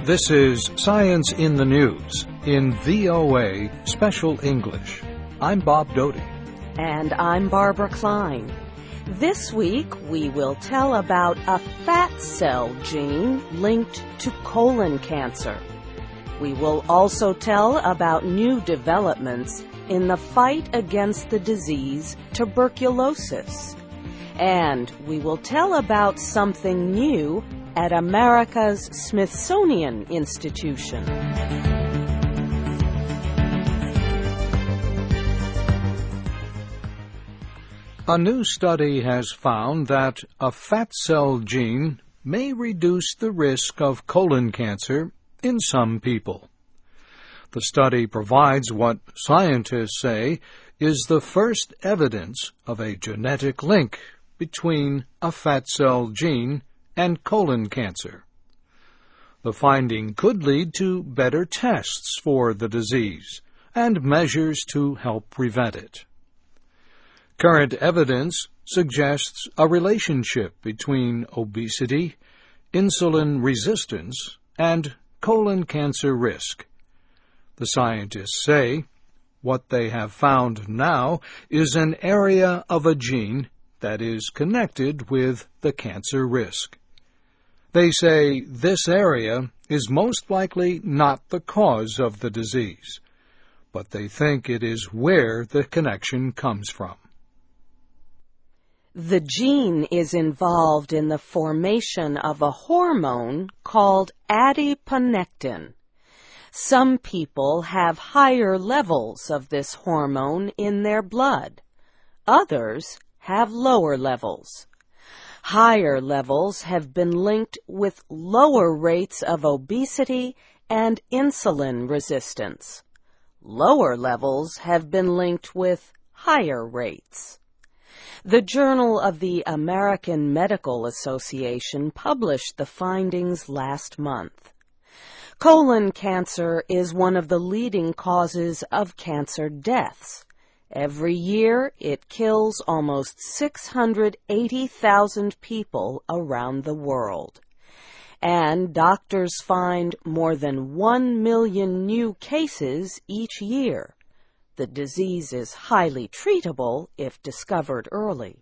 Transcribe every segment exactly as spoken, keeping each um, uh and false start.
This is Science in the News in V O A Special English. I'm Bob Doty. And I'm Barbara Klein. This week we will tell about a fat cell gene linked to colon cancer. We will also tell about new developments in the fight against the disease tuberculosis. And we will tell about something new at America's Smithsonian Institution. A new study has found that a fat cell gene may reduce the risk of colon cancer in some people. The study provides what scientists say is the first evidence of a genetic link between a fat cell gene and colon cancer. The finding could lead to better tests for the disease and measures to help prevent it. Current evidence suggests a relationship between obesity, insulin resistance, and colon cancer risk. The scientists say what they have found now is an area of a gene that is connected with the cancer risk. They say this area is most likely not the cause of the disease, but they think it is where the connection comes from. The gene is involved in the formation of a hormone called adiponectin. Some people have higher levels of this hormone in their blood. Others have lower levels. Higher levels have been linked with lower rates of obesity and insulin resistance. Lower levels have been linked with higher rates. The Journal of the American Medical Association published the findings last month. Colon cancer is one of the leading causes of cancer deaths. Every year, it kills almost six hundred eighty thousand people around the world. And doctors find more than one million new cases each year. The disease is highly treatable if discovered early.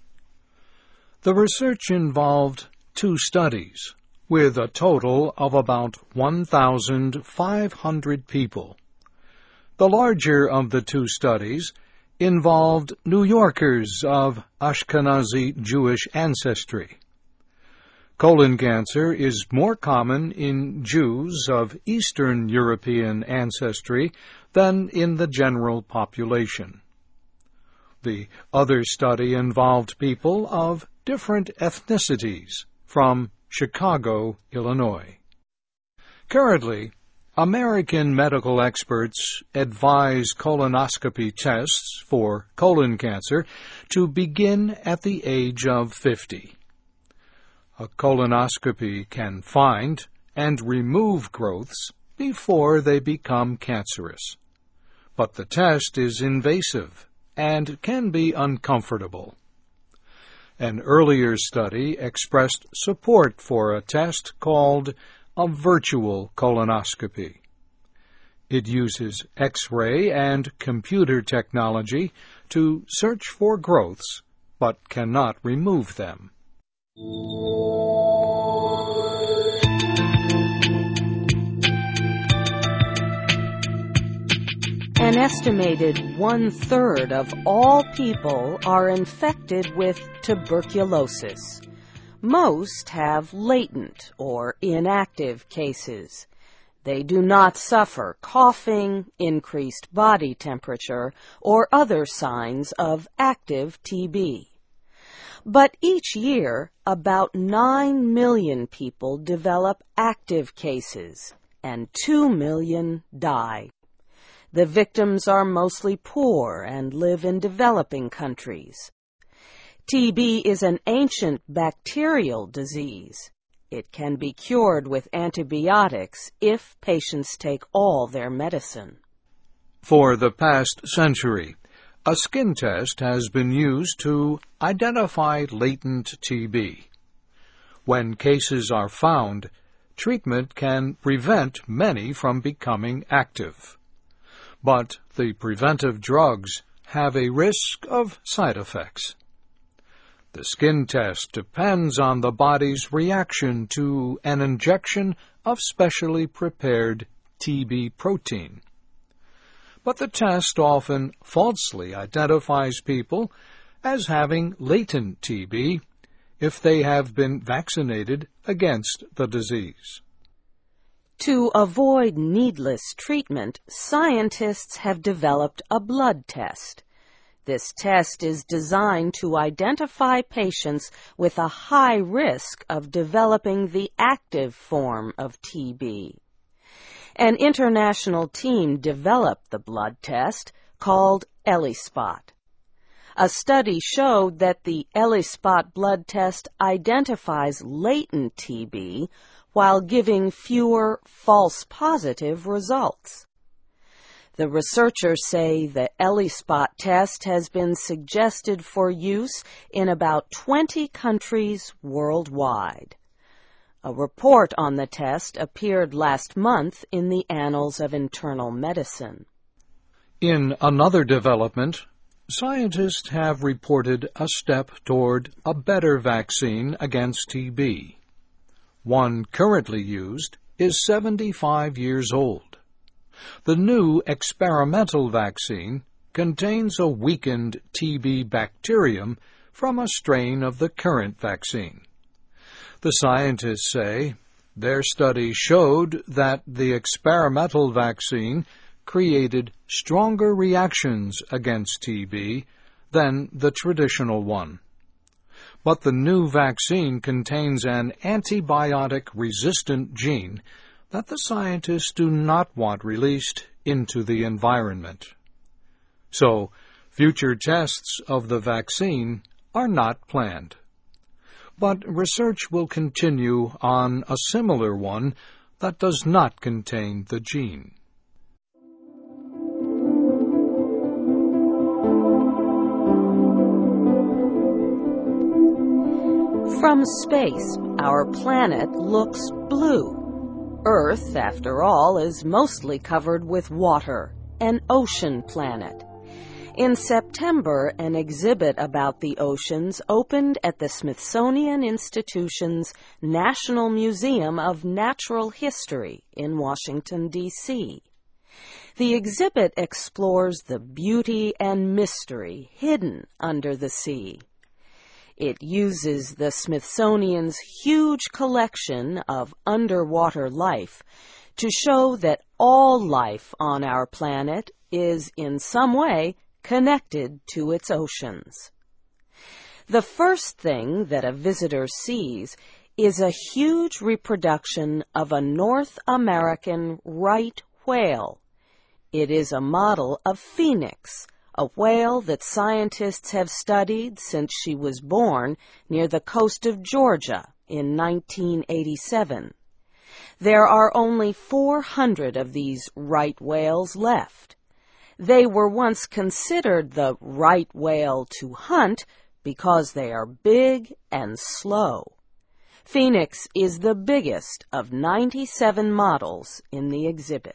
The research involved two studies, with a total of about one thousand five hundred people. The larger of the two studies involved New Yorkers of Ashkenazi Jewish ancestry. Colon cancer is more common in Jews of Eastern European ancestry than in the general population. The other study involved people of different ethnicities from Chicago, Illinois. Currently, American medical experts advise colonoscopy tests for colon cancer to begin at the age of fifty. A colonoscopy can find and remove growths before they become cancerous. But the test is invasive and can be uncomfortable. An earlier study expressed support for a test called a virtual colonoscopy. It uses X-ray and computer technology to search for growths, but cannot remove them. An estimated one-third of all people are infected with tuberculosis. Most have latent or inactive cases. They do not suffer coughing, increased body temperature, or other signs of active T B. But each year, about nine million people develop active cases, and two million die. The victims are mostly poor and live in developing countries. T B is an ancient bacterial disease. It can be cured with antibiotics if patients take all their medicine. For the past century, a skin test has been used to identify latent T B. When cases are found, treatment can prevent many from becoming active. But the preventive drugs have a risk of side effects. The skin test depends on the body's reaction to an injection of specially prepared T B protein. But the test often falsely identifies people as having latent T B if they have been vaccinated against the disease. To avoid needless treatment, scientists have developed a blood test. This test is designed to identify patients with a high risk of developing the active form of T B. An international team developed the blood test called ELISpot. A study showed that the ELISpot blood test identifies latent T B while giving fewer false positive results. The researchers say the ELISpot test has been suggested for use in about twenty countries worldwide. A report on the test appeared last month in the Annals of Internal Medicine. In another development, scientists have reported a step toward a better vaccine against T B. One currently used is seventy-five years old. The new experimental vaccine contains a weakened T B bacterium from a strain of the current vaccine. The scientists say their study showed that the experimental vaccine created stronger reactions against T B than the traditional one. But the new vaccine contains an antibiotic-resistant gene that the scientists do not want released into the environment. So, future tests of the vaccine are not planned. But research will continue on a similar one that does not contain the gene. From space, our planet looks blue. Earth, after all, is mostly covered with water, an ocean planet. In September, an exhibit about the oceans opened at the Smithsonian Institution's National Museum of Natural History in Washington, D C The exhibit explores the beauty and mystery hidden under the sea. It uses the Smithsonian's huge collection of underwater life to show that all life on our planet is in some way connected to its oceans. The first thing that a visitor sees is a huge reproduction of a North American right whale. It is a model of Phoenix, a whale that scientists have studied since she was born near the coast of Georgia in nineteen eighty-seven. There are only four hundred of these right whales left. They were once considered the right whale to hunt because they are big and slow. Phoenix is the biggest of ninety-seven models in the exhibit.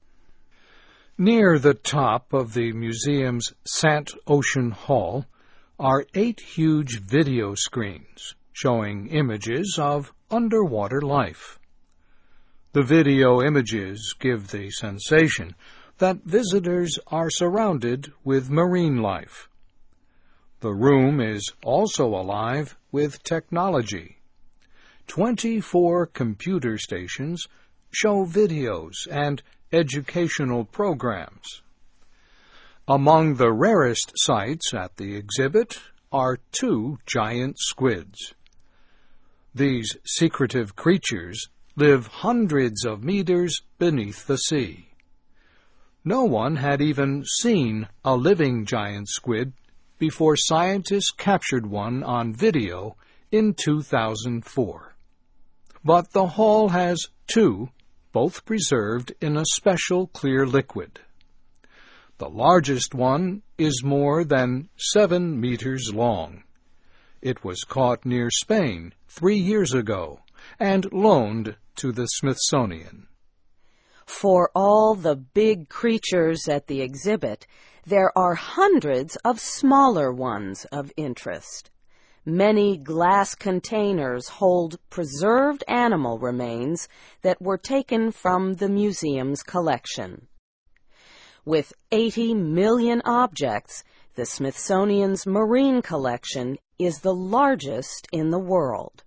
Near the top of the museum's Sant Ocean Hall are eight huge video screens showing images of underwater life. The video images give the sensation that visitors are surrounded with marine life. The room is also alive with technology. Twenty-four computer stations show videos and educational programs. Among the rarest sights at the exhibit are two giant squids. These secretive creatures live hundreds of meters beneath the sea. No one had even seen a living giant squid before scientists captured one on video in two thousand four. But the hall has two, both preserved in a special clear liquid. The largest one is more than seven meters long. It was caught near Spain three years ago and loaned to the Smithsonian. For all the big creatures at the exhibit, there are hundreds of smaller ones of interest. Many glass containers hold preserved animal remains that were taken from the museum's collection. With eighty million objects, the Smithsonian's marine collection is the largest in the world.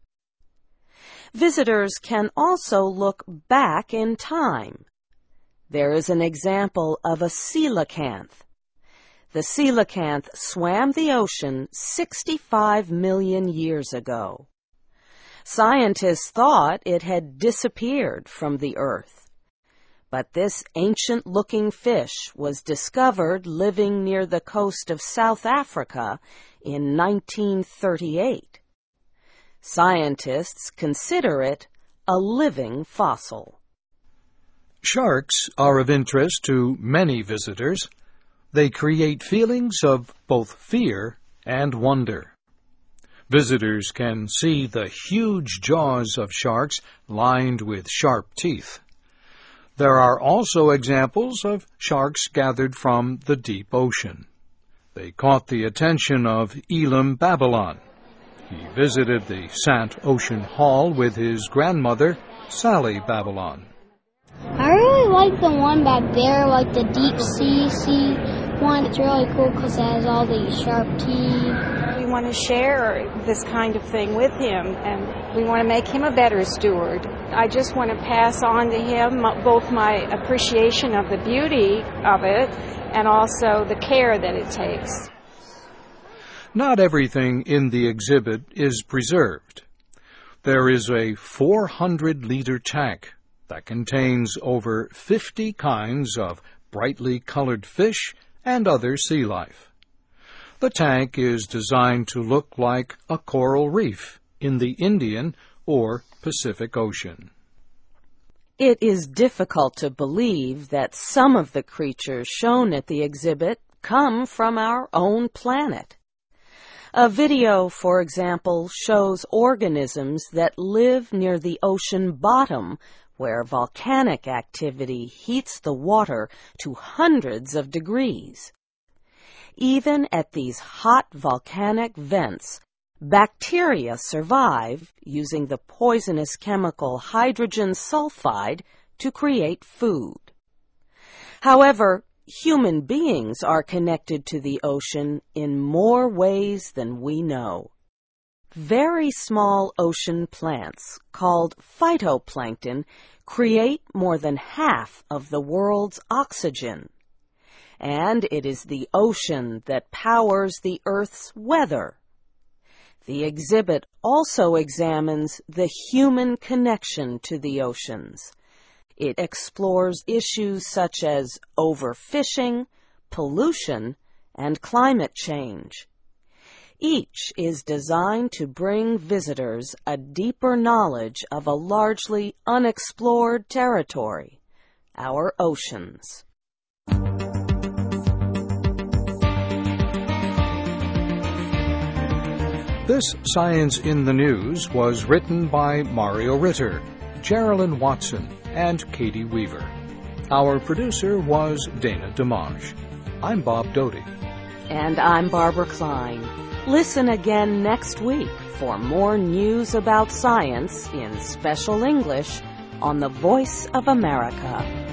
Visitors can also look back in time. There is an example of a coelacanth. The coelacanth swam the ocean sixty-five million years ago. Scientists thought it had disappeared from the earth. But this ancient-looking fish was discovered living near the coast of South Africa in nineteen thirty-eight. Scientists consider it a living fossil. Sharks are of interest to many visitors. They create feelings of both fear and wonder. Visitors can see the huge jaws of sharks lined with sharp teeth. There are also examples of sharks gathered from the deep ocean. They caught the attention of Elam Babylon. He visited the Sant Ocean Hall with his grandmother, Sally Babylon. I really like the one back there, like the deep sea sea one. It's really cool because it has all these sharp teeth. We want to share this kind of thing with him, and we want to make him a better steward. I just want to pass on to him both my appreciation of the beauty of it and also the care that it takes. Not everything in the exhibit is preserved. There is a four hundred liter tank that contains over fifty kinds of brightly colored fish and other sea life. The tank is designed to look like a coral reef in the Indian or Pacific Ocean. It is difficult to believe that some of the creatures shown at the exhibit come from our own planet. A video, for example, shows organisms that live near the ocean bottom, where volcanic activity heats the water to hundreds of degrees. Even at these hot volcanic vents, bacteria survive using the poisonous chemical hydrogen sulfide to create food. However, human beings are connected to the ocean in more ways than we know. Very small ocean plants, called phytoplankton, create more than half of the world's oxygen. And it is the ocean that powers the Earth's weather. The exhibit also examines the human connection to the oceans. It explores issues such as overfishing, pollution, and climate change. Each is designed to bring visitors a deeper knowledge of a largely unexplored territory, our oceans. This Science in the News was written by Mario Ritter, Geraldine Watson, and Katie Weaver. Our producer was Dana Dimanche. I'm Bob Doty. And I'm Barbara Klein. Listen again next week for more news about science in special English on the Voice of America.